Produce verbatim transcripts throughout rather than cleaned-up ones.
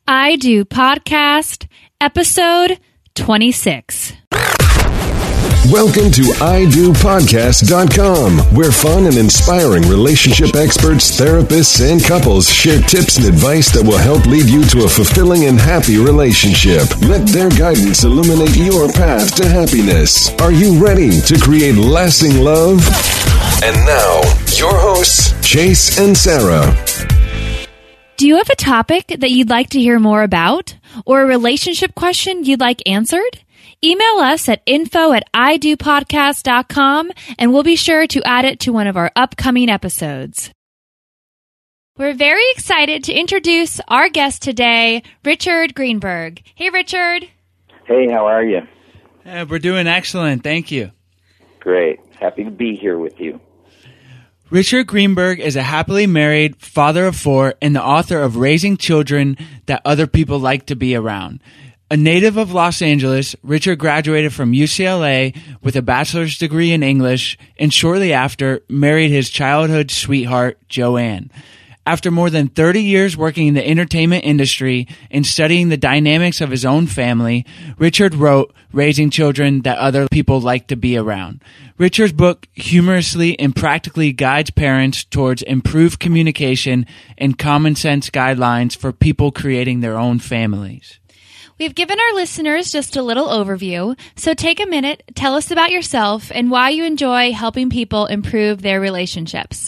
I Do Podcast, episode twenty-six. Welcome to I Do Podcast dot com, where fun and inspiring relationship experts, therapists, and couples share tips and advice that will help lead you to a fulfilling and happy relationship. Let their guidance illuminate your path to happiness. Are you ready to create lasting love? And now, your hosts, Chase and Sarah. Do you have a topic that you'd like to hear more about? Or a relationship question you'd like answered? Email us at info at I Do Podcast dot com and we'll be sure to add it to one of our upcoming episodes. We're very excited to introduce our guest today, Richard Greenberg. Hey, Richard. Hey, how are you? Uh, we're doing excellent. Thank you. Great. Happy to be here with you. Richard Greenberg is a happily married father of four and the author of Raising Children That Other People Like to Be Around. A native of Los Angeles, Richard graduated from U C L A with a bachelor's degree in English and shortly after married his childhood sweetheart, Joanne. After more than thirty years working in the entertainment industry and studying the dynamics of his own family, Richard wrote Raising Children That Other People Like to Be Around. Richard's book humorously and practically guides parents towards improved communication and common sense guidelines for people creating their own families. We've given our listeners just a little overview, so take a minute, tell us about yourself and why you enjoy helping people improve their relationships.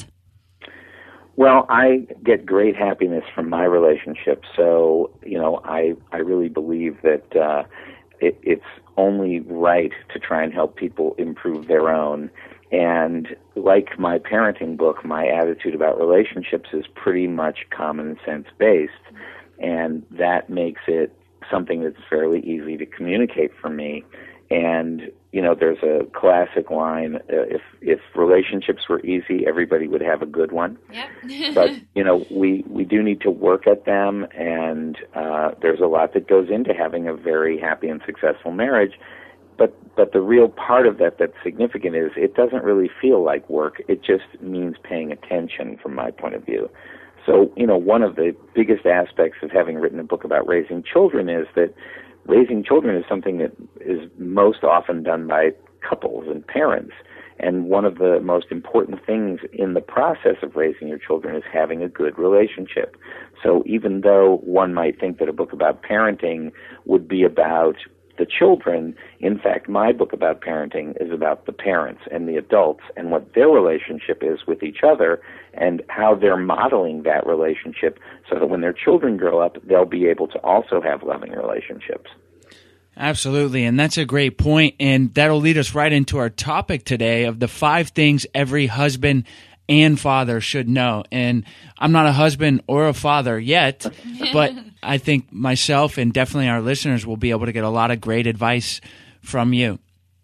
Well, I get great happiness from my relationship, so, you know, I, I really believe that uh, it, it's only right to try and help people improve their own. And like my parenting book, my attitude about relationships is pretty much common sense based, and that makes it something that's fairly easy to communicate for me. And, you know, there's a classic line, uh, if if relationships were easy, everybody would have a good one. Yep. But, you know, we, we do need to work at them, and uh, there's a lot that goes into having a very happy and successful marriage. But but the real part of that that's significant is it doesn't really feel like work. It just means paying attention from my point of view. So, you know, one of the biggest aspects of having written a book about raising children is that raising children is something that is most often done by couples and parents. And one of the most important things in the process of raising your children is having a good relationship. So even though one might think that a book about parenting would be about the children, in fact, my book about parenting is about the parents and the adults and what their relationship is with each other and how they're modeling that relationship so that when their children grow up, they'll be able to also have loving relationships. Absolutely, and that's a great point, and that'll lead us right into our topic today of the five things every husband and father should know. And I'm not a husband or a father yet, but I think myself and definitely our listeners will be able to get a lot of great advice from you.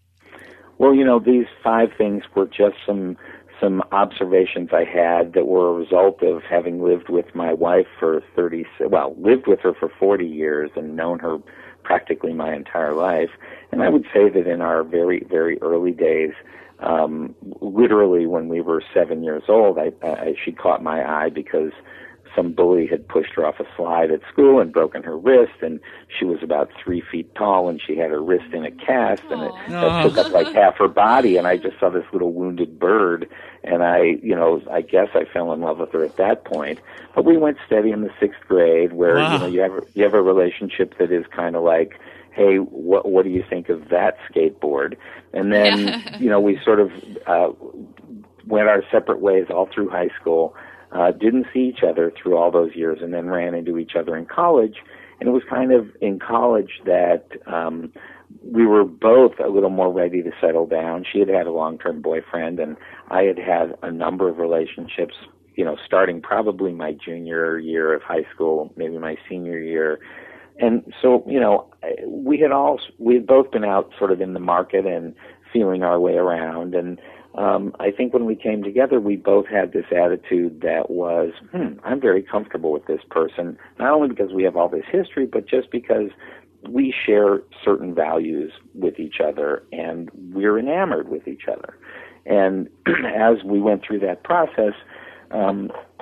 Well, you know, these five things were just some some observations I had that were a result of having lived with my wife for thirty, well, lived with her for forty years and known her practically my entire life. And I would say that in our very, very early days, Um, literally when we were seven years old, I, I, she caught my eye because some bully had pushed her off a slide at school and broken her wrist, and she was about three feet tall, and she had her wrist in a cast, and it that took up like half her body, and I just saw this little wounded bird, and I, you know, I guess I fell in love with her at that point. But we went steady in the sixth grade, where wow. you know you have you have a relationship that is kind of like, hey, what what do you think of that skateboard? And then, yeah. you know, we sort of uh, went our separate ways all through high school, uh, didn't see each other through all those years, and then ran into each other in college. And it was kind of in college that um, we were both a little more ready to settle down. She had had a long-term boyfriend, and I had had a number of relationships, you know, starting probably my junior year of high school, maybe my senior year. And so, you know, we had all, we had both been out sort of in the market and feeling our way around. And um, I think when we came together, we both had this attitude that was, hmm, I'm very comfortable with this person, not only because we have all this history, but just because we share certain values with each other and we're enamored with each other. And as we went through that process, um,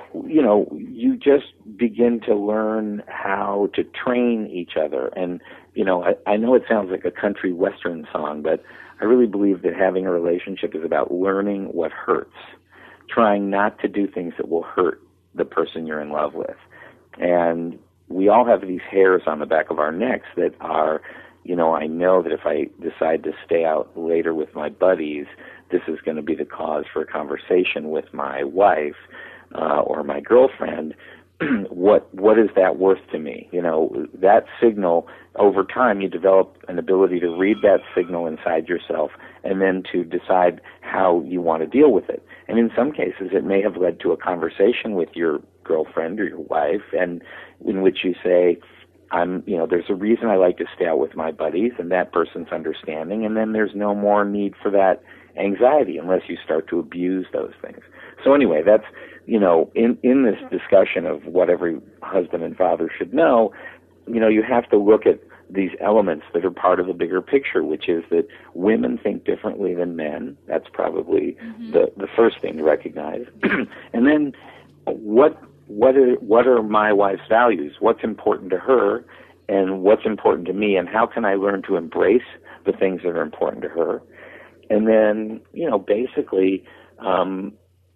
you know, you just begin to learn how to train each other. And, you know, I, I know it sounds like a country western song, but I really believe that having a relationship is about learning what hurts, trying not to do things that will hurt the person you're in love with. And we all have these hairs on the back of our necks that are, you know, I know that if I decide to stay out later with my buddies, this is going to be the cause for a conversation with my wife uh, or my girlfriend. what what is that worth to me? You know, that signal, over time, you develop an ability to read that signal inside yourself and then to decide how you want to deal with it. And in some cases, it may have led to a conversation with your girlfriend or your wife, and in which you say, I'm, you know, there's a reason I like to stay out with my buddies, and that person's understanding, and then there's no more need for that anxiety unless you start to abuse those things. So anyway, that's, you know, in, in this discussion of what every husband and father should know, you know, you have to look at these elements that are part of the bigger picture, which is that women think differently than men. That's probably mm-hmm. the, the first thing to recognize. And then what what are, what are my wife's values? What's important to her and what's important to me, and how can I learn to embrace the things that are important to her? And then, you know, basically, um,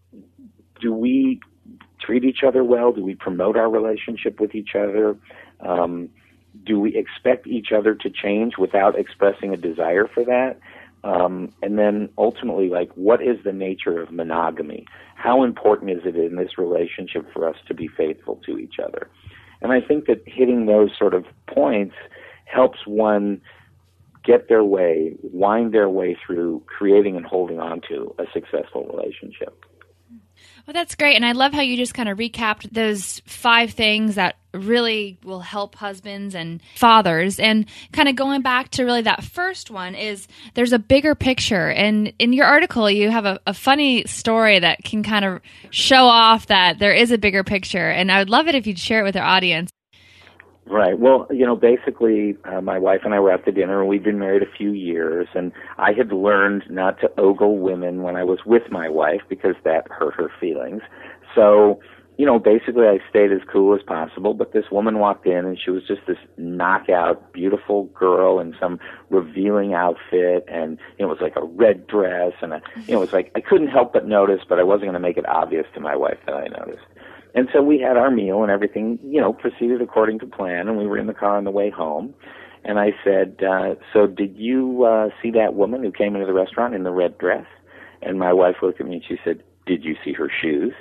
do we treat each other well? Do we promote our relationship with each other? Um, do we expect each other to change without expressing a desire for that? Um, and then ultimately, like, what is the nature of monogamy? How important is it in this relationship for us to be faithful to each other? And I think that hitting those sort of points helps one get their way, wind their way through creating and holding on to a successful relationship. Well, that's great. And I love how you just kind of recapped those five things that really will help husbands and fathers. And kind of going back to really that first one is there's a bigger picture. And in your article, you have a, a funny story that can kind of show off that there is a bigger picture. And I would love it if you'd share it with our audience. Right. Well, you know, basically, uh, my wife and I were at the dinner, and we'd been married a few years, and I had learned not to ogle women when I was with my wife because that hurt her feelings. So, you know, basically I stayed as cool as possible, but this woman walked in, and she was just this knockout, beautiful girl in some revealing outfit, and you know, it was like a red dress, and a, you know, it was like I couldn't help but notice, but I wasn't going to make it obvious to my wife that I noticed. And so we had our meal and everything, you know, proceeded according to plan, and we were in the car on the way home. And I said, uh, so did you uh, see that woman who came into the restaurant in the red dress? And my wife looked at me and she said, did you see her shoes?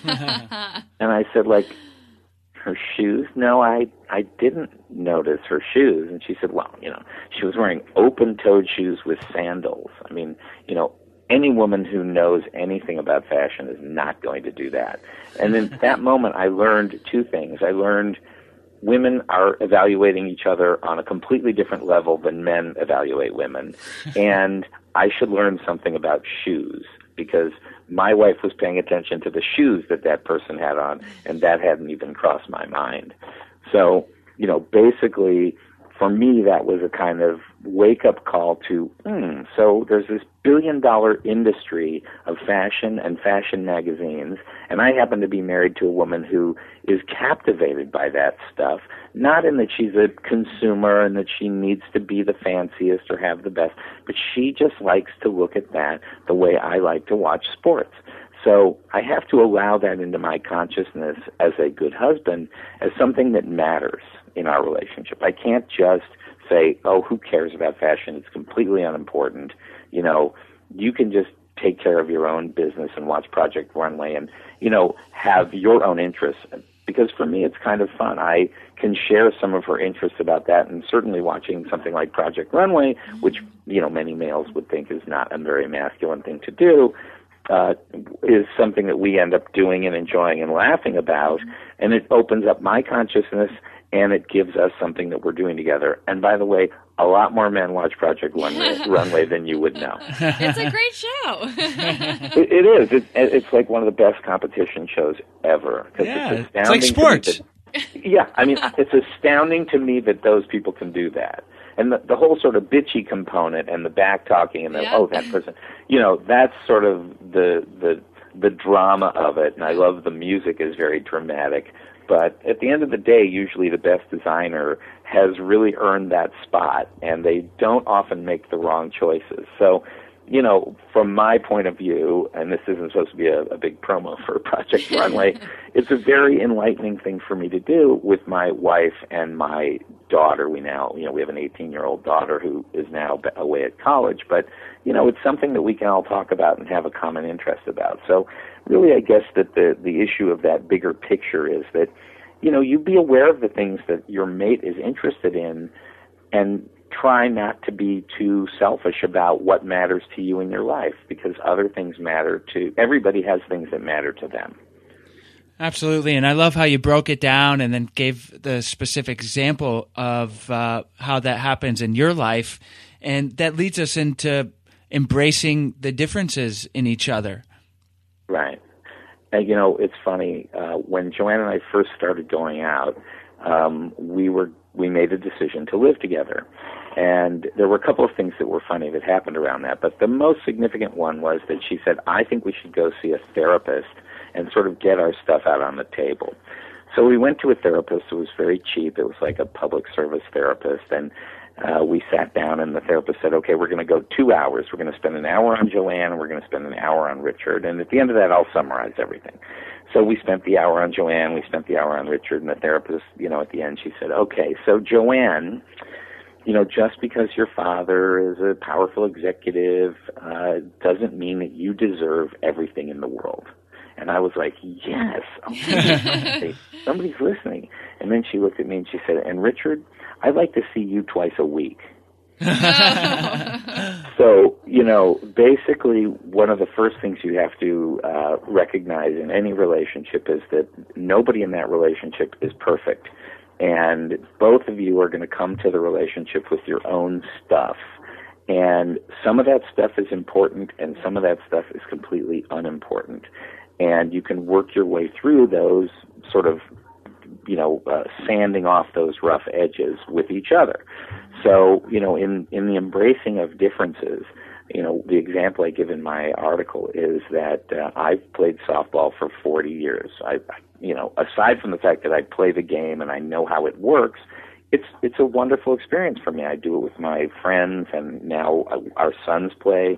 And I said, like, her shoes? No, I, I didn't notice her shoes. And she said, well, you know, she was wearing open-toed shoes with sandals. I mean, you know, any woman who knows anything about fashion is not going to do that. And in that moment, I learned two things. I learned women are evaluating each other on a completely different level than men evaluate women. And I should learn something about shoes, because my wife was paying attention to the shoes that that person had on, and that hadn't even crossed my mind. So, you know, basically, for me, that was a kind of wake-up call to, hmm, so there's this billion-dollar industry of fashion and fashion magazines, and I happen to be married to a woman who is captivated by that stuff, not in that she's a consumer and that she needs to be the fanciest or have the best, but she just likes to look at that the way I like to watch sports. So I have to allow that into my consciousness as a good husband as something that matters in our relationship. I can't just say, oh, who cares about fashion? It's completely unimportant. You know, you can just take care of your own business and watch Project Runway and, you know, have your own interests. Because for me, it's kind of fun. I can share some of her interests about that, and certainly watching something like Project Runway, which, you know, many males would think is not a very masculine thing to do, Uh, is something that we end up doing and enjoying and laughing about, and it opens up my consciousness, and it gives us something that we're doing together. And by the way, a lot more men watch Project Runway, Runway than you would know. It's a great show. it, it is. It, it's like one of the best competition shows ever. Yeah, it's, it's like sports. That, yeah, I mean, it's astounding to me that those people can do that. And the, the whole sort of bitchy component and the back talking and the, yeah. oh, that person, you know, that's sort of the the the drama of it, and I love the music is very dramatic. But at the end of the day, usually the best designer has really earned that spot, and they don't often make the wrong choices. So, you know, from my point of view, and this isn't supposed to be a, a big promo for Project Runway, it's a very enlightening thing for me to do with my wife and my daughter. We now, you know, we have an eighteen-year-old daughter who is now away at college, but, you know, it's something that we can all talk about and have a common interest about. So really, I guess that the, the issue of that bigger picture is that, you know, you be aware of the things that your mate is interested in and try not to be too selfish about what matters to you in your life, because other things matter to everybody. Has things that matter to them. Absolutely, and I love how you broke it down and then gave the specific example of uh, how that happens in your life, and that leads us into embracing the differences in each other. Right. And, you know, it's funny, uh, when Joanne and I first started going out, um, we were we made a decision to live together. And there were a couple of things that were funny that happened around that. But the most significant one was that she said, I think we should go see a therapist and sort of get our stuff out on the table. So we went to a therapist who was very cheap. It was like a public service therapist. And uh, we sat down, and the therapist said, okay, we're going to go two hours. We're going to spend an hour on Joanne, and we're going to spend an hour on Richard. And at the end of that, I'll summarize everything. So we spent the hour on Joanne, we spent the hour on Richard, and the therapist, you know, at the end, she said, okay, so Joanne, you know, just because your father is a powerful executive uh, doesn't mean that you deserve everything in the world. And I was like, yes, okay, somebody's listening. And then she looked at me and she said, and Richard, I'd like to see you twice a week. So, you know, basically one of the first things you have to uh, recognize in any relationship is that nobody in that relationship is perfect. And both of you are going to come to the relationship with your own stuff. And some of that stuff is important and some of that stuff is completely unimportant. And you can work your way through those sort of, you know, uh, sanding off those rough edges with each other. So, you know, in, in the embracing of differences, you know, the example I give in my article is that uh, I've played softball for forty years. I, you know, aside from the fact that I play the game and I know how it works, it's it's a wonderful experience for me. I do it with my friends, and now our sons play,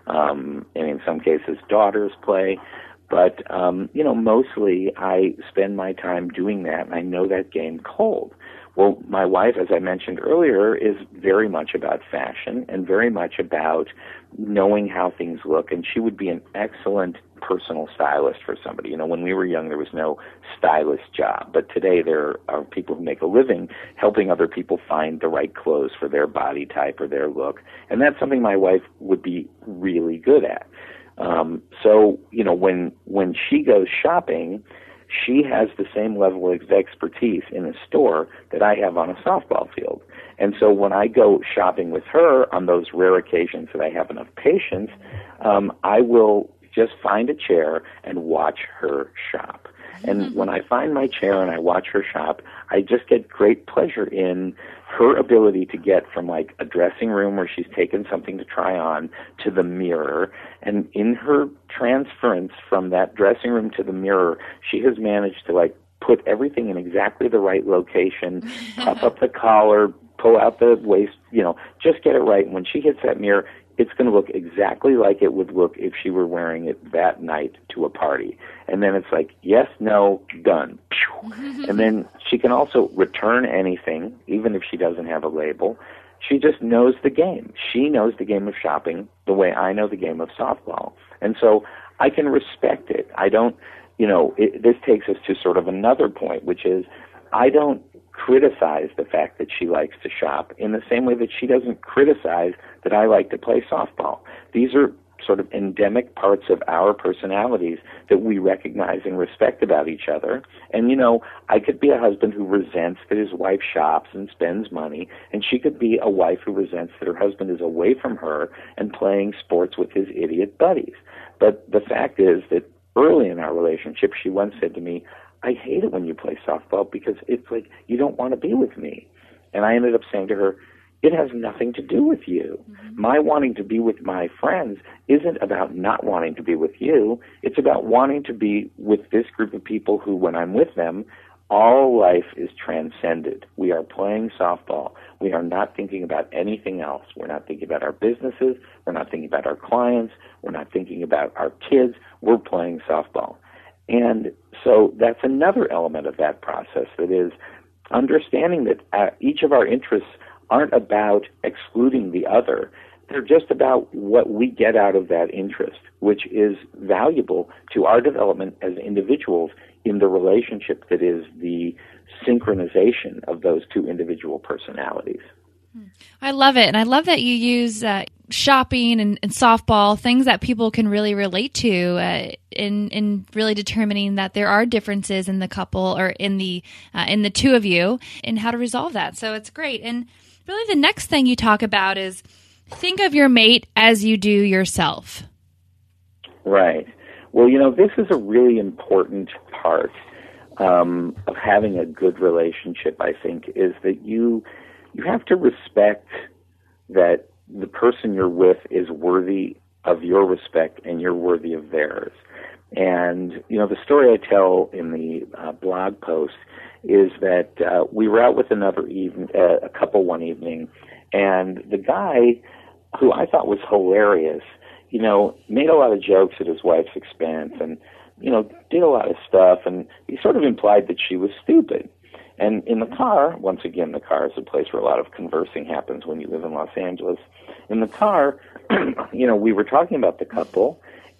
um, and in some cases daughters play. But, um, you know, mostly I spend my time doing that, and I know that game cold. Well, my wife, as I mentioned earlier, is very much about fashion and very much about knowing how things look, and she would be an excellent personal stylist for somebody. You know, when we were young, there was no stylist job, but today there are people who make a living helping other people find the right clothes for their body type or their look, and that's something my wife would be really good at. Um, so, you know, when when she goes shopping, she has the same level of expertise in a store that I have on a softball field. And so when I go shopping with her on those rare occasions that I have enough patience, um, I will just find a chair and watch her shop. And when I find my chair and I watch her shop, I just get great pleasure in her ability to get from like a dressing room where she's taken something to try on to the mirror. And in her transference from that dressing room to the mirror, she has managed to like put everything in exactly the right location, puff up the collar, pull out the waist, you know, just get it right. And when she hits that mirror, it's going to look exactly like it would look if she were wearing it that night to a party. And then it's like, yes, no, done. And then she can also return anything, even if she doesn't have a label. She just knows the game. She knows the game of shopping the way I know the game of softball. And so I can respect it. I don't, you know, it, this takes us to sort of another point, which is I don't criticize the fact that she likes to shop in the same way that she doesn't criticize that I like to play softball. These are sort of endemic parts of our personalities that we recognize and respect about each other. And, you know, I could be a husband who resents that his wife shops and spends money, and she could be a wife who resents that her husband is away from her and playing sports with his idiot buddies. But the fact is that early in our relationship, she once said to me, I hate it when you play softball because it's like you don't want to be with me. And I ended up saying to her, it has nothing to do with you. Mm-hmm. My wanting to be with my friends isn't about not wanting to be with you. It's about wanting to be with this group of people who, when I'm with them, all life is transcended. We are playing softball. We are not thinking about anything else. We're not thinking about our businesses. We're not thinking about our clients. We're not thinking about our kids. We're playing softball. And so that's another element of that process, that is understanding that uh, each of our interests aren't about excluding the other. They're just about what we get out of that interest, which is valuable to our development as individuals in the relationship that is the synchronization of those two individual personalities. I love it. And I love that you use uh, shopping and, and softball, things that people can really relate to uh, in in really determining that there are differences in the couple or in the uh, in the two of you and how to resolve that. So it's great. And really the next thing you talk about is think of your mate as you do yourself. Right. Well, you know, this is a really important part um, of having a good relationship, I think, is that you you have to respect that the person you're with is worthy of your respect and you're worthy of theirs. And, you know, the story I tell in the uh, blog post is that uh, we were out with another even, uh, a couple one evening, and the guy, who I thought was hilarious, you know, made a lot of jokes at his wife's expense and, you know, did a lot of stuff, and he sort of implied that she was stupid. And in the car, once again, the car is a place where a lot of conversing happens when you live in Los Angeles. In the car, you know, we were talking about the couple,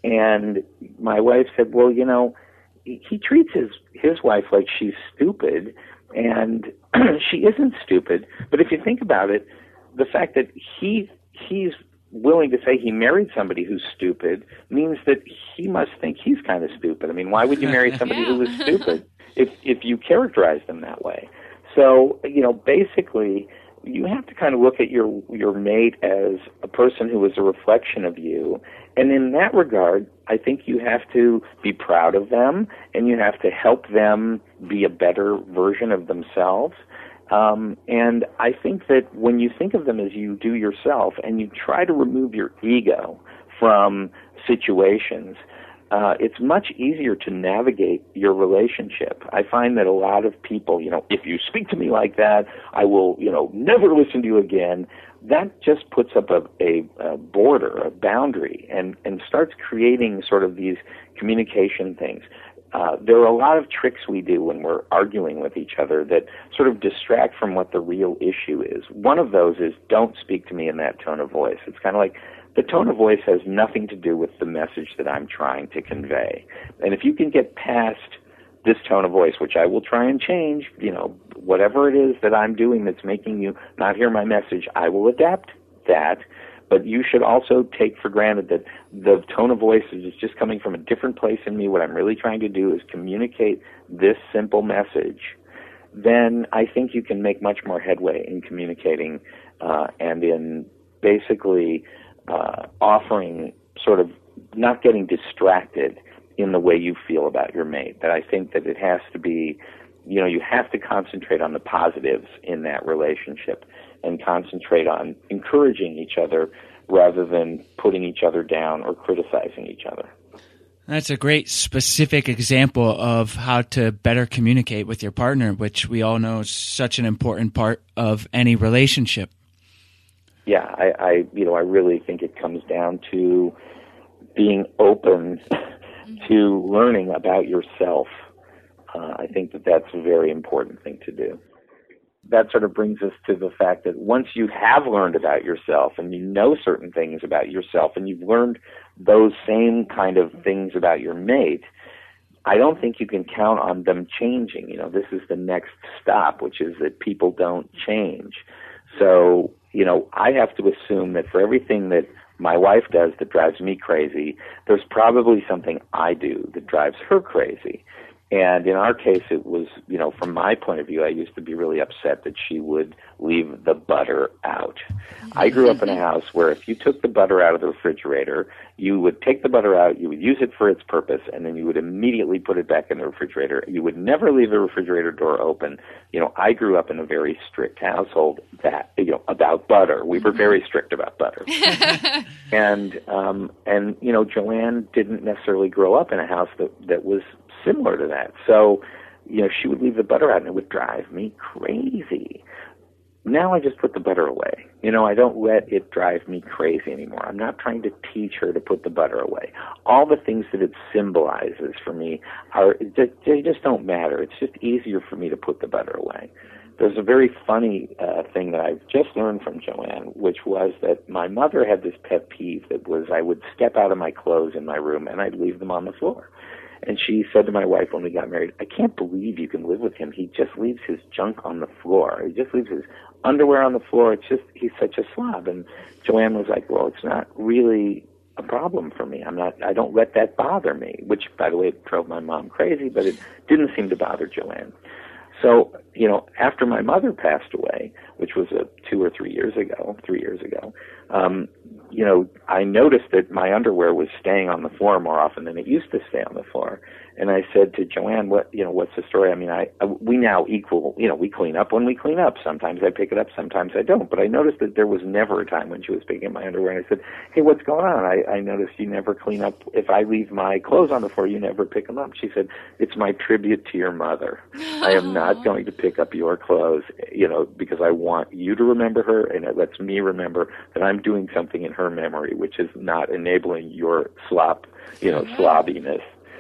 and my wife said, well, you know, he treats his, his wife like she's stupid, and she isn't stupid. But if you think about it, the fact that he he's willing to say he married somebody who's stupid means that he must think he's kind of stupid. I mean, why would you marry somebody yeah. who was stupid if if you characterize them that way? So, you know, basically, you have to kind of look at your your mate as a person who is a reflection of you. And in that regard, I think you have to be proud of them, and you have to help them be a better version of themselves. Um, and I think that when you think of them as you do yourself, and you try to remove your ego from situations, uh, it's much easier to navigate your relationship. I find that a lot of people, you know, if you speak to me like that, I will, you know, never listen to you again. That just puts up a, a, a border, a boundary, and, and starts creating sort of these communication things. Uh, there are a lot of tricks we do when we're arguing with each other that sort of distract from what the real issue is. One of those is don't speak to me in that tone of voice. It's kind of like the tone of voice has nothing to do with the message that I'm trying to convey. And if you can get past this tone of voice, which I will try and change, you know, whatever it is that I'm doing that's making you not hear my message, I will adapt that. But you should also take for granted that the tone of voice is just coming from a different place in me. What I'm really trying to do is communicate this simple message. Then I think you can make much more headway in communicating uh, and in basically uh, offering sort of not getting distracted in the way you feel about your mate. That I think that it has to be, you know, you have to concentrate on the positives in that relationship and concentrate on encouraging each other rather than putting each other down or criticizing each other. That's a great specific example of how to better communicate with your partner, which we all know is such an important part of any relationship. Yeah, I, I you know, I really think it comes down to being open to learning about yourself. Uh, I think that that's a very important thing to do. That sort of brings us to the fact that once you have learned about yourself and you know certain things about yourself and you've learned those same kind of things about your mate, I don't think you can count on them changing. You know, this is the next stop, which is that people don't change. So, you know, I have to assume that for everything that my wife does that drives me crazy, there's probably something I do that drives her crazy. And in our case, it was, you know, from my point of view, I used to be really upset that she would leave the butter out. I grew up in a house where if you took the butter out of the refrigerator, you would take the butter out, you would use it for its purpose, and then you would immediately put it back in the refrigerator. You would never leave the refrigerator door open. You know, I grew up in a very strict household that, you know, about butter. We were very strict about butter. and, um, and, you know, Joanne didn't necessarily grow up in a house that, that was similar to that. So, you know, she would leave the butter out and it would drive me crazy. Now I just put the butter away. You know, I don't let it drive me crazy anymore. I'm not trying to teach her to put the butter away. All the things that it symbolizes for me are, they just don't matter. It's just easier for me to put the butter away. There's a very funny uh, thing that I've just learned from Joanne, which was that my mother had this pet peeve that was I would step out of my clothes in my room and I'd leave them on the floor. And she said to my wife when we got married, I can't believe you can live with him. He just leaves his junk on the floor. He just leaves his underwear on the floor. It's just, he's such a slob. And Joanne was like, well, it's not really a problem for me. I'm not, I don't let that bother me, which, by the way, it drove my mom crazy, but it didn't seem to bother Joanne. So, you know, after my mother passed away, which was a two or three years ago, three years ago, um, you know, I noticed that my underwear was staying on the floor more often than it used to stay on the floor. And I said to Joanne, what, you know, what's the story? I mean, I, I we now equal, you know, we clean up when we clean up. Sometimes I pick it up, sometimes I don't. But I noticed that there was never a time when she was picking up my underwear. And I said, hey, what's going on? I, I noticed you never clean up. If I leave my clothes on the floor, you never pick them up. She said, it's my tribute to your mother. I am not going to pick up your clothes, you know, because I want you to remember her, and it lets me remember that I'm doing something in her memory, which is not enabling your slop, you know, slobbiness.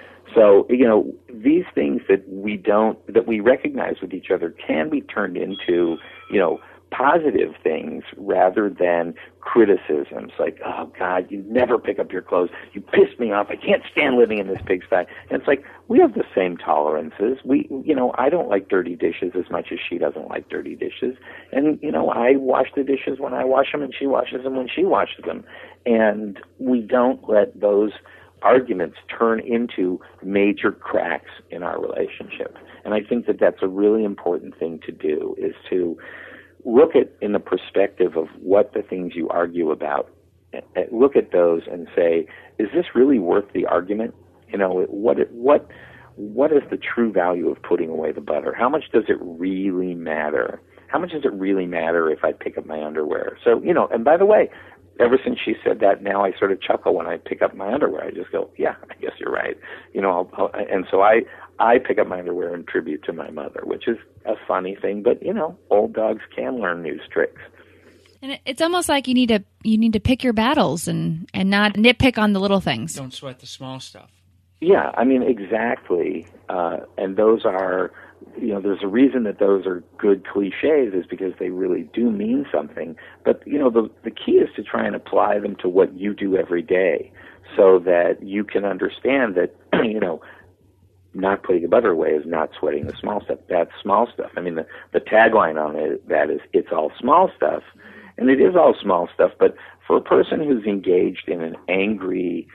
So, you know, these things that we don't, that we recognize with each other can be turned into, you know, positive things rather than criticisms like, oh, God, you never pick up your clothes. You piss me off. I can't stand living in this pigsty. And it's like, we have the same tolerances. We, you know, I don't like dirty dishes as much as she doesn't like dirty dishes. And, you know, I wash the dishes when I wash them and she washes them when she washes them. And we don't let those arguments turn into major cracks in our relationship. And I think that that's a really important thing to do, is to look at in the perspective of what the things you argue about, look at those and say, is this really worth the argument? You know, what what what is the true value of putting away the butter? How much does it really matter? How much does it really matter if I pick up my underwear? So, you know, and by the way, ever since she said that, now I sort of chuckle when I pick up my underwear. I just go, yeah, I guess you're right. You know, I'll, I'll, and so I, I pick up my underwear in tribute to my mother, which is a funny thing, but, you know, old dogs can learn new tricks. And it's almost like you need to you need to pick your battles and, and not nitpick on the little things. Don't sweat the small stuff. Yeah, I mean, exactly. Uh, and those are, you know, there's a reason that those are good cliches, is because they really do mean something. But, you know, the the key is to try and apply them to what you do every day so that you can understand that, you know, not putting the butter away is not sweating the small stuff. That's small stuff. I mean, the, the tagline on it, that is, it's all small stuff. And it is all small stuff, but for a person who's engaged in an angry,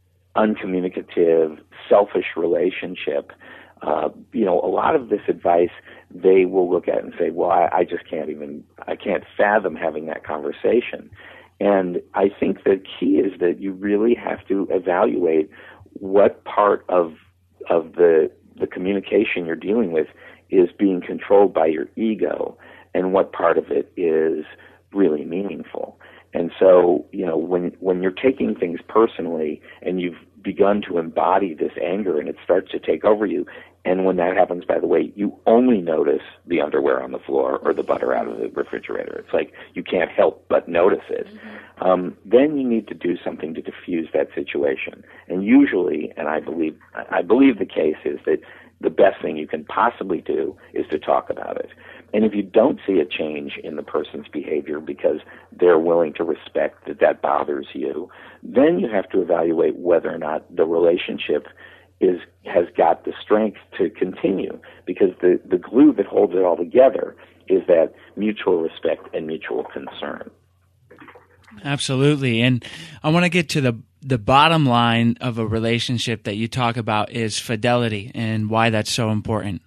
uncommunicative, selfish relationship, uh, you know, a lot of this advice they will look at and say, well, I, I just can't even, I can't fathom having that conversation. And I think the key is that you really have to evaluate what part of of the the communication you're dealing with is being controlled by your ego, and what part of it is really meaningful. And so, you know, when when you're taking things personally and you've begun to embody this anger and it starts to take over you, and when that happens, by the way, you only notice the underwear on the floor or the butter out of the refrigerator. It's like you can't help but notice it. Mm-hmm. Um, then you need to do something to diffuse that situation. And usually, and I believe I believe the case is that the best thing you can possibly do is to talk about it. And if you don't see a change in the person's behavior because they're willing to respect that that bothers you, then you have to evaluate whether or not the relationship is has got the strength to continue, because the, the glue that holds it all together is that mutual respect and mutual concern. Absolutely. And I want to get to the the bottom line of a relationship that you talk about is fidelity and why that's so important.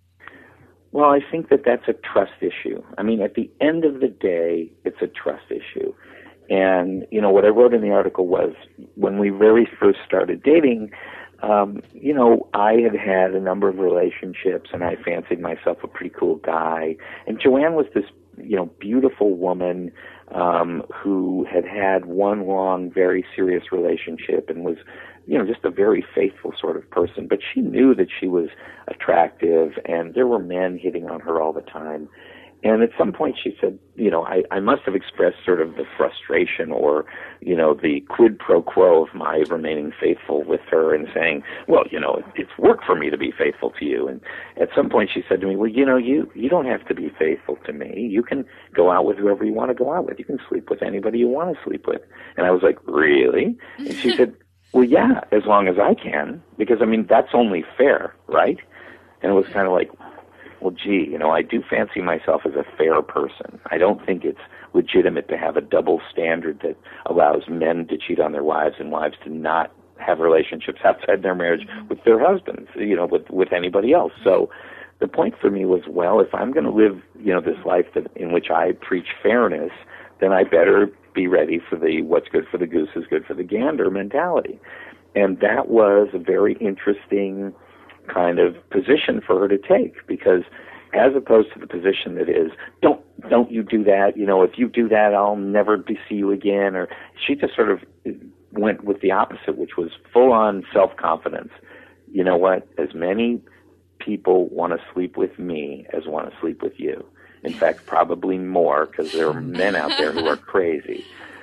Well, I think that that's a trust issue. I mean, at the end of the day, it's a trust issue. And, you know, what I wrote in the article was when we very first started dating, um, you know, I had had a number of relationships and I fancied myself a pretty cool guy. And Joanne was this, you know, beautiful woman um, who had had one long, very serious relationship and was, you know, just a very faithful sort of person. But she knew that she was attractive and there were men hitting on her all the time. And at some point she said, you know, I, I must have expressed sort of the frustration or, you know, the quid pro quo of my remaining faithful with her and saying, well, you know, it's work for me to be faithful to you. And at some point she said to me, well, you know, you, you don't have to be faithful to me. You can go out with whoever you want to go out with. You can sleep with anybody you want to sleep with. And I was like, really? And she said, well, yeah, as long as I can, because, I mean, that's only fair, right? And it was kind of like, well, gee, you know, I do fancy myself as a fair person. I don't think it's legitimate to have a double standard that allows men to cheat on their wives and wives to not have relationships outside their marriage with their husbands, you know, with, with anybody else. So the point for me was, well, if I'm going to live, you know, this life that, in which I preach fairness, then I better be ready for the what's good for the goose is good for the gander mentality. And that was a very interesting kind of position for her to take, because as opposed to the position that is, don't don't you do that, you know, if you do that, I'll never be, see you again, or she just sort of went with the opposite, which was full-on self-confidence. You know what, as many people want to sleep with me as want to sleep with you. In fact, probably more, because there are men out there who are crazy.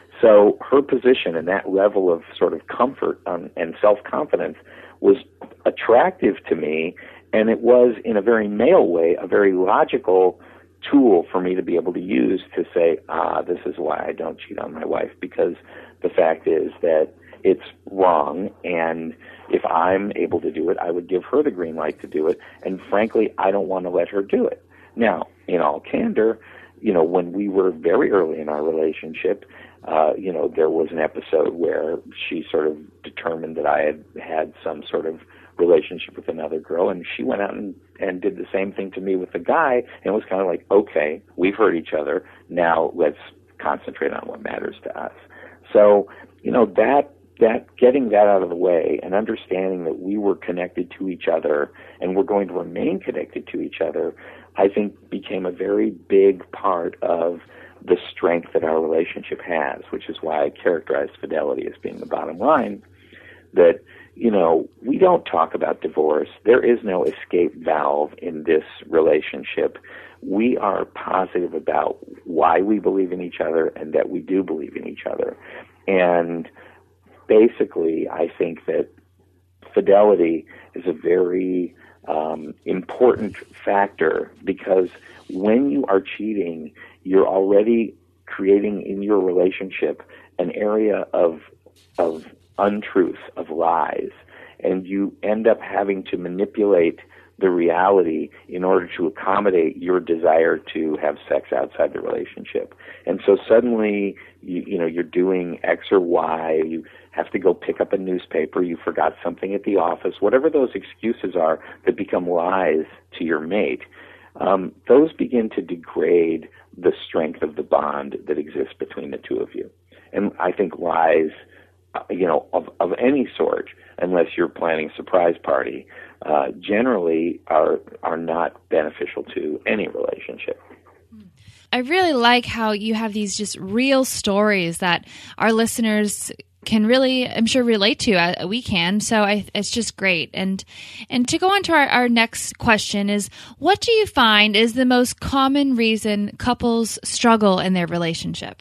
So her position and that level of sort of comfort um, and self-confidence was attractive to me, and it was, in a very male way, a very logical tool for me to be able to use to say, ah, this is why I don't cheat on my wife, because the fact is that it's wrong, and if I'm able to do it, I would give her the green light to do it, and frankly, I don't want to let her do it. Now, in all candor, you know, when we were very early in our relationship, uh, you know, there was an episode where she sort of determined that I had had some sort of relationship with another girl, and she went out and, and did the same thing to me with the guy, and it was kind of like, okay, we've hurt each other, now let's concentrate on what matters to us. So, you know, that that getting that out of the way and understanding that we were connected to each other and we're going to remain connected to each other, I think became a very big part of the strength that our relationship has, which is why I characterize fidelity as being the bottom line. That, you know, we don't talk about divorce. There is no escape valve in this relationship. We are positive about why we believe in each other and that we do believe in each other. And basically, I think that fidelity is a very um, important factor, because when you are cheating, you're already creating in your relationship an area of of untruth, of lies, and you end up having to manipulate the reality in order to accommodate your desire to have sex outside the relationship. And so suddenly, you, you know, you're doing X or Y, you have to go pick up a newspaper, you forgot something at the office, whatever those excuses are that become lies to your mate, um, those begin to degrade the strength of the bond that exists between the two of you. And I think lies, you know, of, of any sort, unless you're planning a surprise party, uh, generally are are not beneficial to any relationship. I really like how you have these just real stories that our listeners can really, I'm sure, relate to. Uh, we can. So I, it's just great. And and to go on to our, our next question is, what do you find is the most common reason couples struggle in their relationship?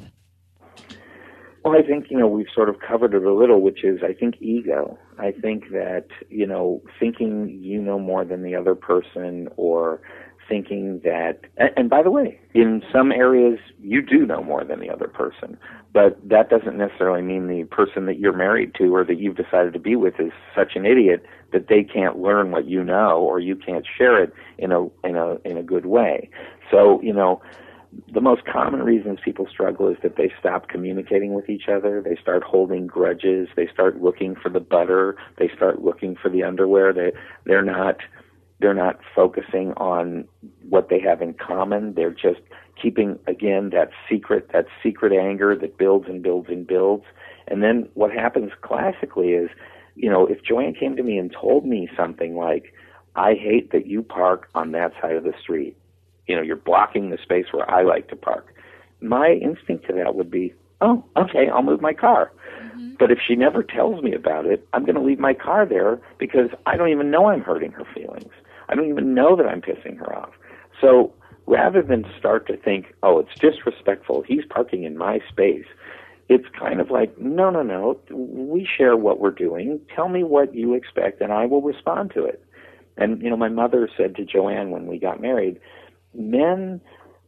Well, I think, you know, we've sort of covered it a little, which is, I think, ego. I think that, you know, thinking you know more than the other person, or thinking that, and, and by the way, in some areas you do know more than the other person, but that doesn't necessarily mean the person that you're married to or that you've decided to be with is such an idiot that they can't learn what you know, or you can't share it in a in a in a good way. So, you know, the most common reasons people struggle is that they stop communicating with each other. They start holding grudges. They start looking for the butter. They start looking for the underwear. They, they're not, they're not focusing on what they have in common. They're just keeping, again, that secret, that secret anger that builds and builds and builds. And then what happens classically is, you know, if Joanne came to me and told me something like, I hate that you park on that side of the street. You know, you're blocking the space where I like to park. My instinct to that would be, oh, okay, I'll move my car. Mm-hmm. But if she never tells me about it, I'm going to leave my car there because I don't even know I'm hurting her feelings. I don't even know that I'm pissing her off. So rather than start to think, oh, it's disrespectful, he's parking in my space, it's kind of like, no, no, no, we share what we're doing. Tell me what you expect, and I will respond to it. And, you know, my mother said to Joanne when we got married, men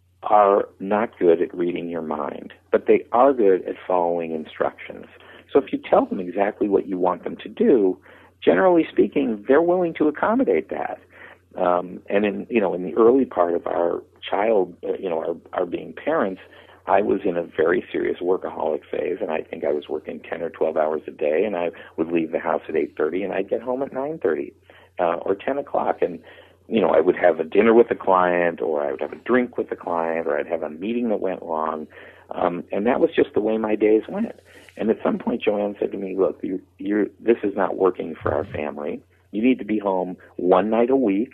are not good at reading your mind, but they are good at following instructions. So if you tell them exactly what you want them to do, generally speaking, they're willing to accommodate that. Um, and in, you know, in the early part of our child, uh, you know, our, our being parents, I was in a very serious workaholic phase, and I think I was working ten or twelve hours a day, and I would leave the house at eight thirty, and I'd get home at nine thirty uh, or ten o'clock, and you know, I would have a dinner with a client, or I would have a drink with a client, or I'd have a meeting that went long, um, and that was just the way my days went. And at some point, Joanne said to me, look, you, you're, this is not working for our family. You need to be home one night a week,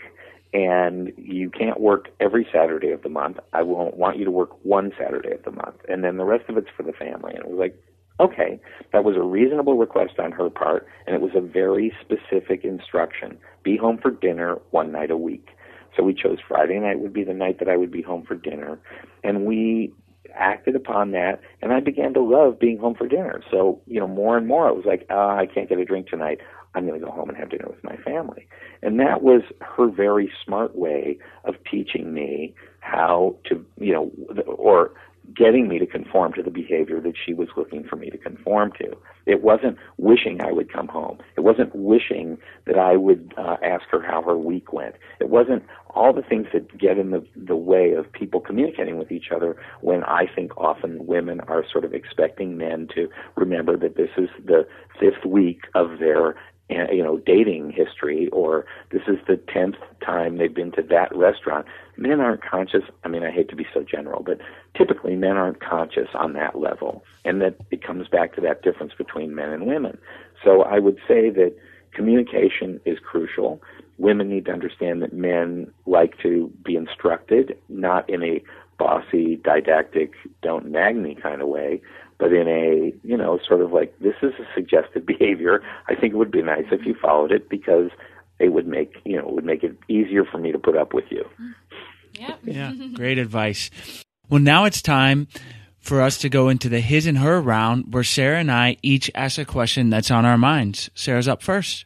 and you can't work every Saturday of the month. I won't want you to work one Saturday of the month, and then the rest of it's for the family. And it was like, okay, that was a reasonable request on her part, and it was a very specific instruction. Be home for dinner one night a week. So we chose Friday night would be the night that I would be home for dinner, and we acted upon that, and I began to love being home for dinner. So, you know, more and more, it was like, uh, I can't get a drink tonight. I'm going to go home and have dinner with my family. And that was her very smart way of teaching me how to, you know, or getting me to conform to the behavior that she was looking for me to conform to. It wasn't wishing I would come home. It wasn't wishing that I would uh, ask her how her week went. It wasn't all the things that get in the, the way of people communicating with each other when I think often women are sort of expecting men to remember that this is the fifth week of their you know, dating history, or this is the tenth time they've been to that restaurant. Men aren't conscious. I mean, I hate to be so general, but typically men aren't conscious on that level. And that it comes back to that difference between men and women. So I would say that communication is crucial. Women need to understand that men like to be instructed, not in a bossy, didactic, don't nag me kind of way, but in a, you know, sort of like, this is a suggested behavior. I think it would be nice if you followed it because it would make, you know, it would make it easier for me to put up with you. Yep. Yeah, great advice. Well, now it's time for us to go into the his and her round where Sarah and I each ask a question that's on our minds. Sarah's up first.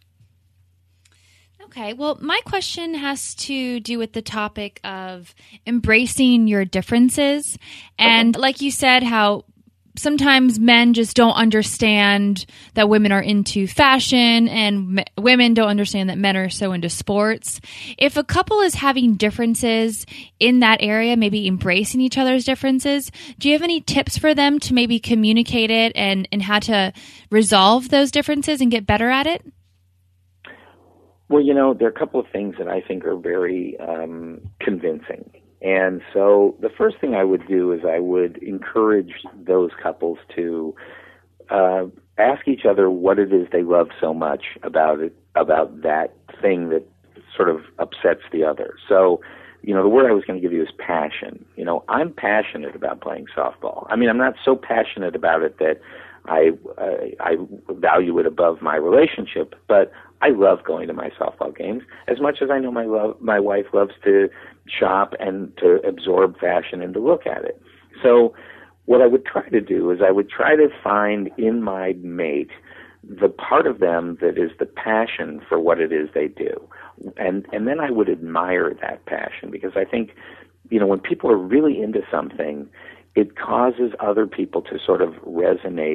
Okay, well, my question has to do with the topic of embracing your differences. And like you said, how sometimes men just don't understand that women are into fashion, and m- women don't understand that men are so into sports. If a couple is having differences in that area, maybe embracing each other's differences, do you have any tips for them to maybe communicate it and, and how to resolve those differences and get better at it? Well, you know, there are a couple of things that I think are very um, convincing. And so the first thing I would do is I would encourage those couples to uh, ask each other what it is they love so much about it, about that thing that sort of upsets the other. So, you know, the word I was going to give you is passion. You know, I'm passionate about playing softball. I mean, I'm not so passionate about it that I uh, I value it above my relationship, but I love going to my softball games as much as I know my love, my wife loves to shop and to absorb fashion and to look at it. So what I would try to do is I would try to find in my mate the part of them that is the passion for what it is they do. And and then I would admire that passion, because I think, you know, when people are really into something, it causes other people to sort of resonate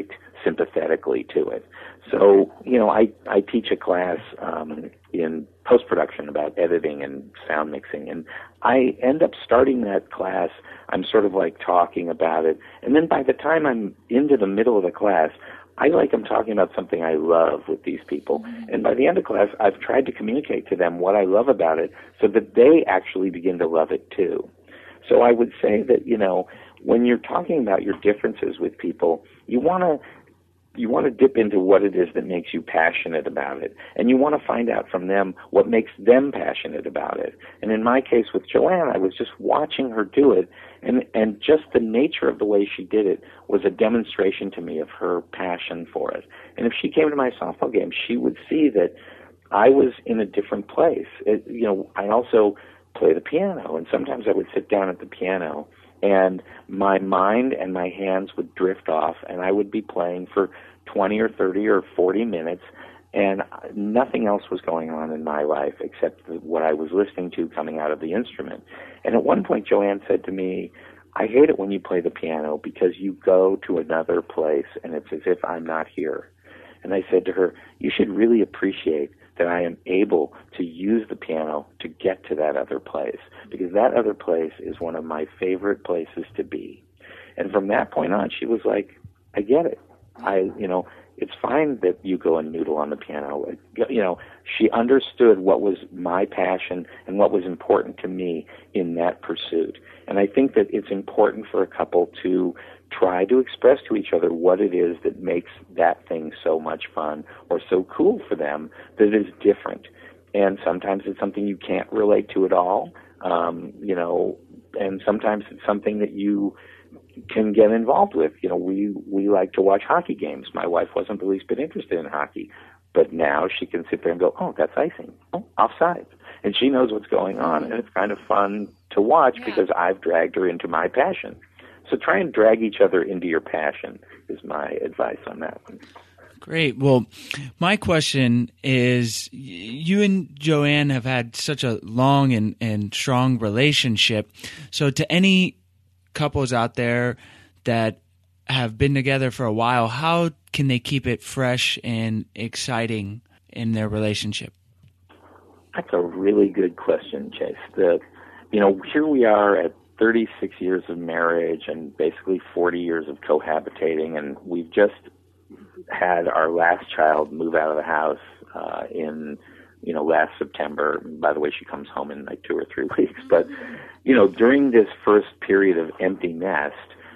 sympathetically to it. So, you know, I, I teach a class um, in post-production about editing and sound mixing, and I end up starting that class, I'm sort of like talking about it, and then by the time I'm into the middle of the class, I like them talking about something I love with these people. And by the end of class, I've tried to communicate to them what I love about it so that they actually begin to love it too. So I would say that, you know, when you're talking about your differences with people, you want to you want to dip into what it is that makes you passionate about it. And you want to find out from them what makes them passionate about it. And in my case with Joanne, I was just watching her do it, and, and just the nature of the way she did it was a demonstration to me of her passion for it. And if she came to my softball game, she would see that I was in a different place. It, you know, I also play the piano, and sometimes I would sit down at the piano and my mind and my hands would drift off, and I would be playing for twenty or thirty or forty minutes, and nothing else was going on in my life except what I was listening to coming out of the instrument. And at one point, Joanne said to me, I hate it when you play the piano because you go to another place, and it's as if I'm not here. And I said to her, you should really appreciate that I am able to use the piano to get to that other place, because that other place is one of my favorite places to be. And from that point on, she was like, I get it. I, you know, it's fine that you go and noodle on the piano. You know, she understood what was my passion and what was important to me in that pursuit. And I think that it's important for a couple to try to express to each other what it is that makes that thing so much fun or so cool for them that is different. And sometimes it's something you can't relate to at all, um, you know, and sometimes it's something that you can get involved with. You know, we, we like to watch hockey games. My wife wasn't the least bit interested in hockey, but now she can sit there and go, oh, that's icing. Oh, offside. And she knows what's going on, and it's kind of fun to watch yeah. because I've dragged her into my passion. So try and drag each other into your passion is my advice on that one. Great. Well, my question is, you and Joanne have had such a long and, and strong relationship. So to any couples out there that have been together for a while, how can they keep it fresh and exciting in their relationship? That's a really good question, Chase. The, you know, here we are at thirty-six years of marriage and basically forty years of cohabitating, and we've just had our last child move out of the house uh, in, you know, last September. By the way, she comes home in like two or three weeks. But, you know, during this first period of empty nest,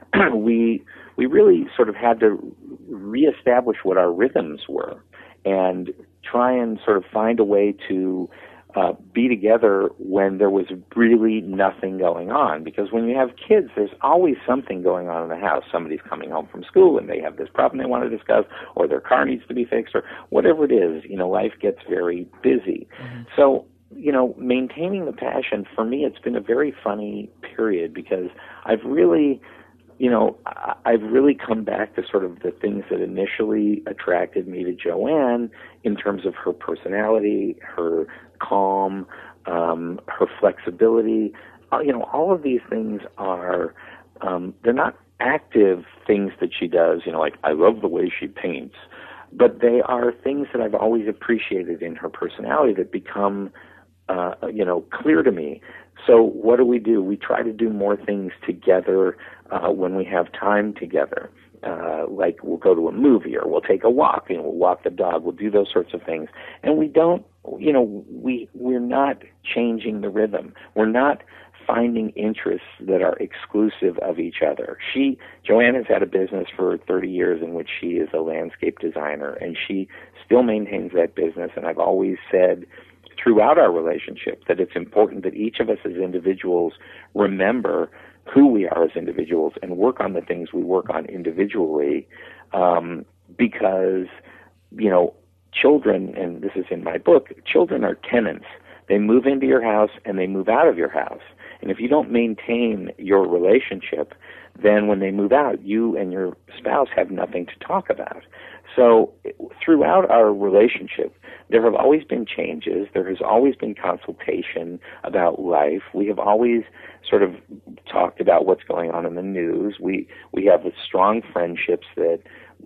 we we really sort of had to reestablish what our rhythms were and try and sort of find a way to Uh, be together when there was really nothing going on. Because when you have kids, there's always something going on in the house. Somebody's coming home from school and they have this problem they want to discuss, or their car needs to be fixed, or whatever it is. You know, life gets very busy. Mm-hmm. So, you know, maintaining the passion, for me, it's been a very funny period because I've really, you know, I've really come back to sort of the things that initially attracted me to Joanne in terms of her personality, her calm, um, her flexibility. Uh, you know, all of these things are, um, they're not active things that she does, you know, like I love the way she paints, but they are things that I've always appreciated in her personality that become, uh, you know, clear to me. So what do we do? We try to do more things together uh, when we have time together. Uh, like we'll go to a movie or we'll take a walk, you know, we'll walk the dog, we'll do those sorts of things. And we don't, you know, we, we're not changing the rhythm. We're not finding interests that are exclusive of each other. She, Joanne has had a business for thirty years in which she is a landscape designer, and she still maintains that business. And I've always said throughout our relationship that it's important that each of us as individuals remember who we are as individuals and work on the things we work on individually, um, because, you know, children, and this is in my book, children are tenants. They move into your house and they move out of your house. And if you don't maintain your relationship, then when they move out, you and your spouse have nothing to talk about. So throughout our relationship, there have always been changes. There has always been consultation about life. We have always sort of talked about what's going on in the news. We we have strong friendships that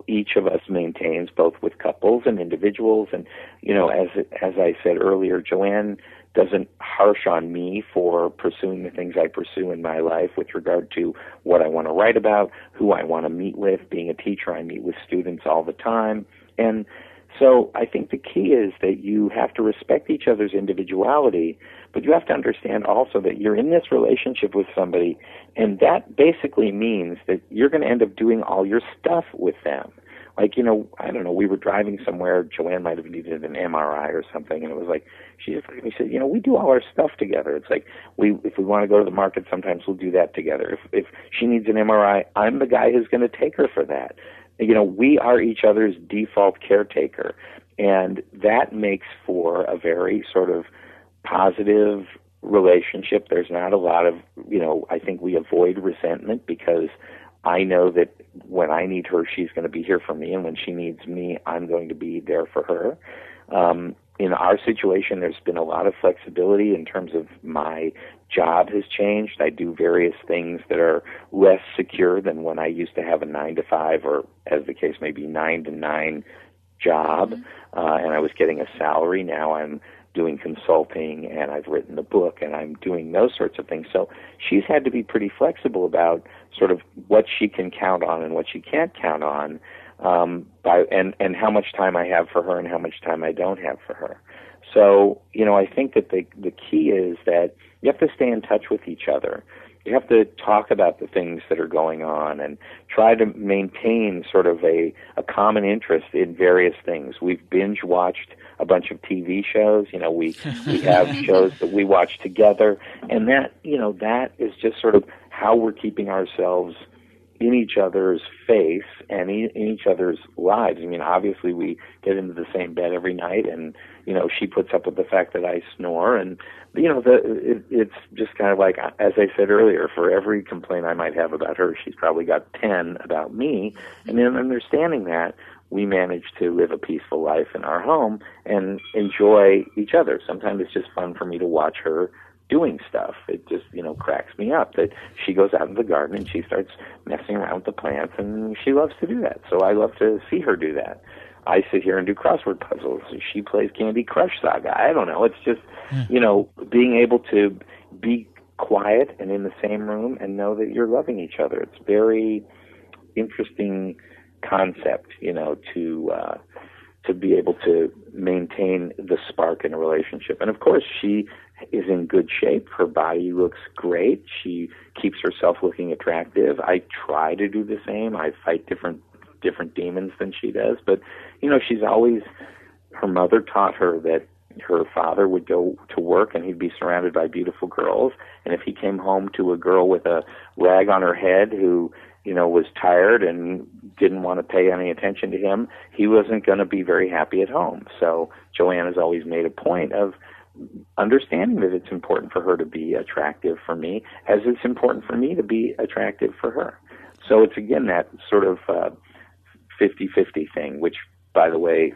each of us maintains, both with couples and individuals. And, you know, as as I said earlier, Joanne doesn't harsh on me for pursuing the things I pursue in my life with regard to what I want to write about, who I want to meet with. Being a teacher, I meet with students all the time. And so I think the key is that you have to respect each other's individuality, but you have to understand also that you're in this relationship with somebody, and that basically means that you're going to end up doing all your stuff with them. Like, you know, I don't know, we were driving somewhere, Joanne might have needed an M R I or something, and it was like, she just looked at me and said, you know, we do all our stuff together. It's like, we if we want to go to the market, sometimes we'll do that together. If if she needs an M R I, I'm the guy who's going to take her for that. You know, we are each other's default caretaker, and that makes for a very sort of positive relationship. There's not a lot of, you know, I think we avoid resentment because I know that when I need her, she's going to be here for me, and when she needs me, I'm going to be there for her. Um, in our situation, there's been a lot of flexibility in terms of my job has changed. I do various things that are less secure than when I used to have a nine to five, or as the case may be, nine to nine job, mm-hmm. uh, and I was getting a salary. Now I'm doing consulting, and I've written a book, and I'm doing those sorts of things. So she's had to be pretty flexible about sort of what she can count on and what she can't count on, um, by and, and how much time I have for her and how much time I don't have for her. So, you know, I think that the the key is that you have to stay in touch with each other. You have to talk about the things that are going on and try to maintain sort of a, a common interest in various things. We've binge-watched a bunch of T V shows. You know, we, we have shows that we watch together. And that, you know, that is just sort of how we're keeping ourselves in each other's face and in, in each other's lives. I mean, obviously we get into the same bed every night, and, you know, she puts up with the fact that I snore, and, you know, the, it, it's just kind of like, as I said earlier, for every complaint I might have about her, she's probably got ten about me. And in understanding that, we manage to live a peaceful life in our home and enjoy each other. Sometimes it's just fun for me to watch her doing stuff. It just, you know, cracks me up that she goes out in the garden and she starts messing around with the plants, and she loves to do that. So I love to see her do that. I sit here and do crossword puzzles. She plays Candy Crush Saga. I don't know. It's just, you know, being able to be quiet and in the same room and know that you're loving each other. It's very interesting concept, you know, to uh, to be able to maintain the spark in a relationship. And of course, she is in good shape. Her body looks great. She keeps herself looking attractive. I try to do the same. I fight different different demons than she does. But, you know, she's always, her mother taught her that her father would go to work and he'd be surrounded by beautiful girls. And if he came home to a girl with a rag on her head who, you know, was tired and didn't want to pay any attention to him, he wasn't going to be very happy at home. So Joanne has always made a point of understanding that it's important for her to be attractive for me, as it's important for me to be attractive for her. So it's, again, that sort of uh, fifty-fifty thing, which, by the way,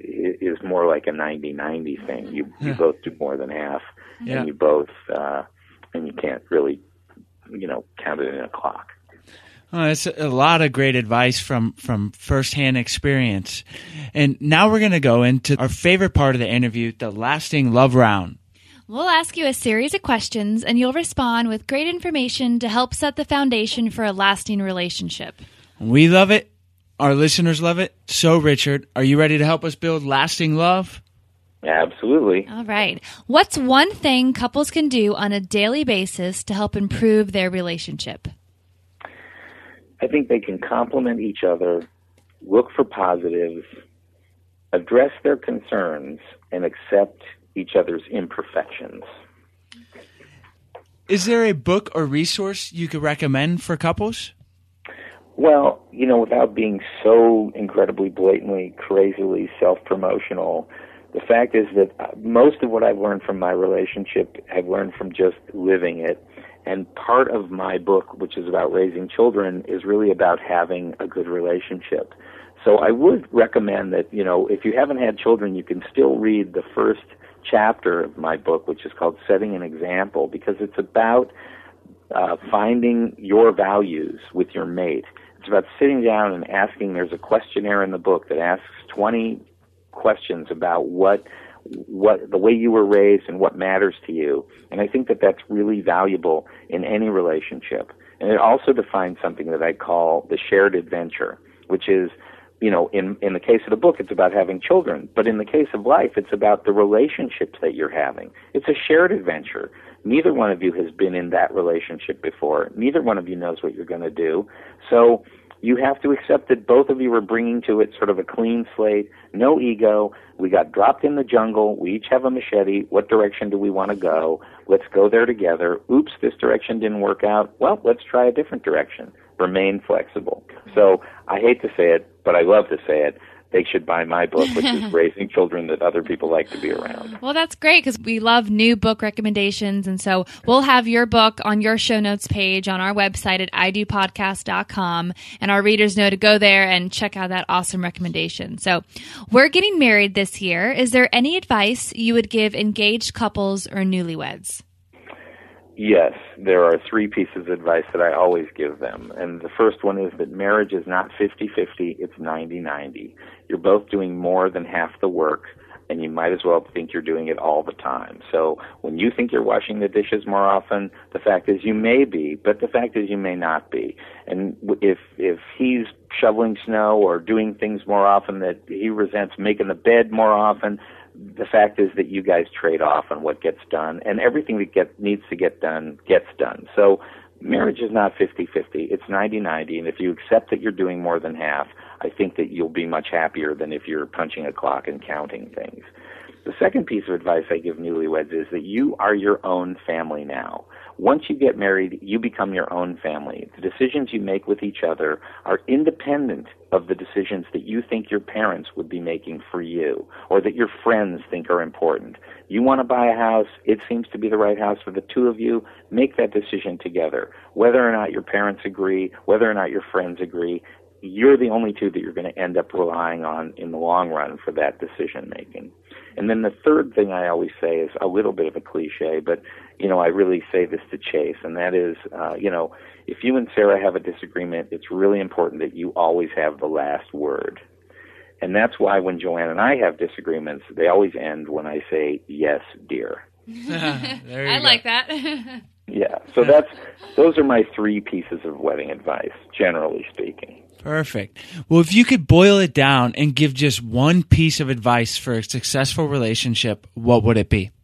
is more like a ninety ninety thing. You you both do more than half, yeah. and you both, uh, and you can't really, you know, count it in a clock. Oh, that's a lot of great advice from, from firsthand experience. And now we're going to go into our favorite part of the interview, the lasting love round. We'll ask you a series of questions, and you'll respond with great information to help set the foundation for a lasting relationship. We love it. Our listeners love it. So, Richard, are you ready to help us build lasting love? Absolutely. All right. What's one thing couples can do on a daily basis to help improve their relationship? I think they can compliment each other, look for positives, address their concerns, and accept each other's imperfections. Is there a book or resource you could recommend for couples? Well, you know, without being so incredibly blatantly, crazily self-promotional, the fact is that most of what I've learned from my relationship, I've learned from just living it. And part of my book, which is about raising children, is really about having a good relationship. So I would recommend that, you know, if you haven't had children, you can still read the first chapter of my book, which is called Setting an Example, because it's about uh, finding your values with your mate. It's It's about sitting down and asking. There's a questionnaire in the book that asks twenty questions about what what the way you were raised and what matters to you. And I think that that's really valuable in any relationship. And it also defines something that I call the shared adventure, which is, you know, in, in the case of the book, it's about having children. But in the case of life, it's about the relationships that you're having. It's a shared adventure. Neither one of you has been in that relationship before. Neither one of you knows what you're going to do. So you have to accept that both of you are bringing to it sort of a clean slate, no ego. We got dropped in the jungle. We each have a machete. What direction do we want to go? Let's go there together. Oops, this direction didn't work out. Well, let's try a different direction. Remain flexible. So I hate to say it, but I love to say it. They should buy my book, which is Raising Children That Other People Like to Be Around. Well, that's great because we love new book recommendations. And so we'll have your book on your show notes page on our website at i do podcast dot com. And our readers know to go there and check out that awesome recommendation. So we're getting married this year. Is there any advice you would give engaged couples or newlyweds? Yes, there are three pieces of advice that I always give them. And the first one is that marriage is not fifty-fifty, it's ninety ninety. You're both doing more than half the work, and you might as well think you're doing it all the time. So when you think you're washing the dishes more often, the fact is you may be, but the fact is you may not be. And if if he's shoveling snow or doing things more often that he resents, making the bed more often, the fact is that you guys trade off on what gets done, and everything that get, needs to get done gets done. So marriage is not fifty-fifty, it's ninety ninety, and if you accept that you're doing more than half, I think that you'll be much happier than if you're punching a clock and counting things. The second piece of advice I give newlyweds is that you are your own family now. Once you get married, you become your own family. The decisions you make with each other are independent of the decisions that you think your parents would be making for you or that your friends think are important. You want to buy a house, it seems to be the right house for the two of you, make that decision together. Whether or not your parents agree, whether or not your friends agree, you're the only two that you're going to end up relying on in the long run for that decision making. And then the third thing I always say is a little bit of a cliche, but, you know, I really say this to Chase, and that is, uh, you know, if you and Sarah have a disagreement, it's really important that you always have the last word. And that's why when Joanne and I have disagreements, they always end when I say, yes, dear. I like that. Yeah, so that's those are my three pieces of wedding advice, generally speaking. Perfect. Well, if you could boil it down and give just one piece of advice for a successful relationship, what would it be?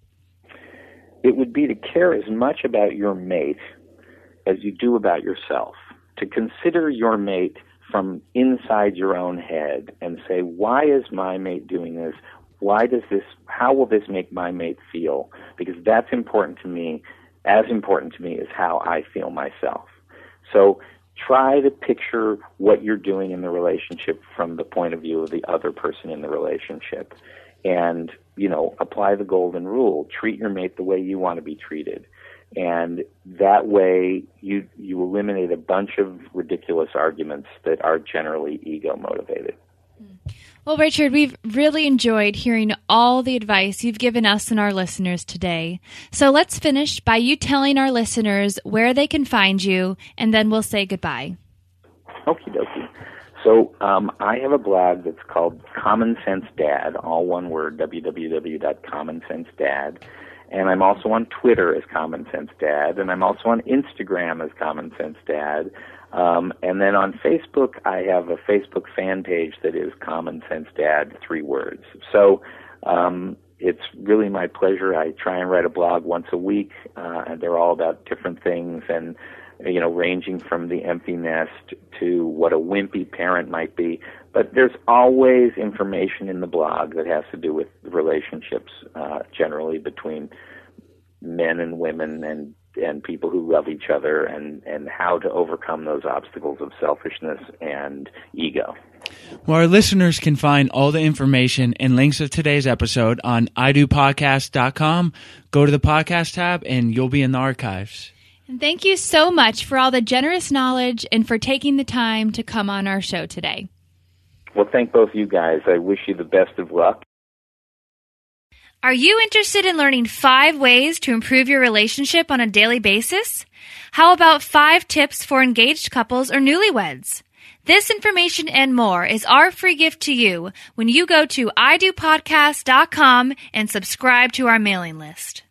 It would be to care as much about your mate as you do about yourself. To consider your mate from inside your own head and say, why is my mate doing this? Why does this, how will this make my mate feel? Because that's important to me. As important to me is how I feel myself. So try to picture what you're doing in the relationship from the point of view of the other person in the relationship. And, you know, apply the golden rule. Treat your mate the way you want to be treated. And that way you you eliminate a bunch of ridiculous arguments that are generally ego motivated. Well, Richard, we've really enjoyed hearing all the advice you've given us and our listeners today. So let's finish by you telling our listeners where they can find you, and then we'll say goodbye. Okie dokie. So um, I have a blog that's called Common Sense Dad, all one word, w w w dot common sense dad. And I'm also on Twitter as Common Sense Dad, and I'm also on Instagram as Common Sense Dad. Um, and then on Facebook, I have a Facebook fan page that is Common Sense Dad, three words. So um, it's really my pleasure. I try and write a blog once a week, uh, and they're all about different things, and you know, ranging from the empty nest to what a wimpy parent might be. But there's always information in the blog that has to do with relationships, uh, generally between men and women and and people who love each other, and, and how to overcome those obstacles of selfishness and ego. Well, our listeners can find all the information and links of today's episode on i do podcast dot com. Go to the podcast tab and you'll be in the archives. And thank you so much for all the generous knowledge and for taking the time to come on our show today. Well, thank both you guys. I wish you the best of luck. Are you interested in learning five ways to improve your relationship on a daily basis? How about five tips for engaged couples or newlyweds? This information and more is our free gift to you when you go to I do podcast dot com and subscribe to our mailing list.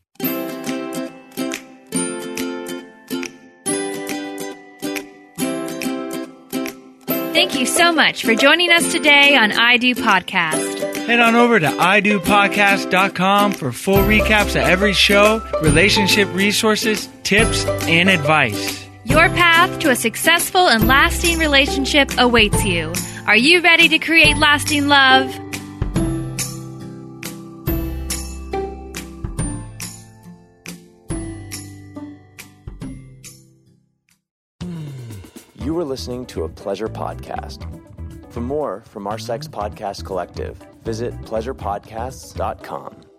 Thank you so much for joining us today on I Do Podcast. Head on over to I do podcast dot com for full recaps of every show, relationship resources, tips, and advice. Your path to a successful and lasting relationship awaits you. Are you ready to create lasting love? You were listening to a Pleasure Podcast. For more from our Sex Podcast Collective, visit pleasure podcasts dot com.